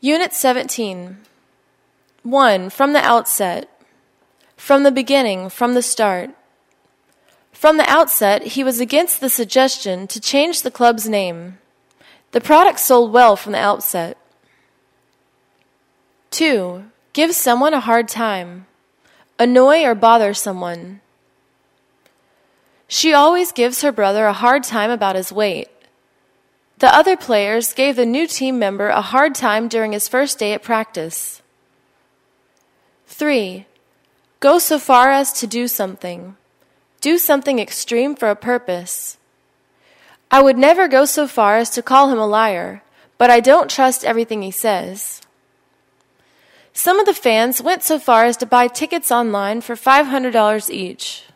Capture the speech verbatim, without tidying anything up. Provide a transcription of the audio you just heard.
Unit seventeen. one. From the outset. From the beginning, from the start. From the outset, he was against the suggestion to change the club's name. The product sold well from the outset. two. Give someone a hard time. Annoy or bother someone. She always gives her brother a hard time about his weight. The other players gave the new team member a hard time during his first day at practice. three. Go so far as to do something. Do something extreme for a purpose. I would never go so far as to call him a liar, but I don't trust everything he says. Some of the fans went so far as to buy tickets online for five hundred dollars each.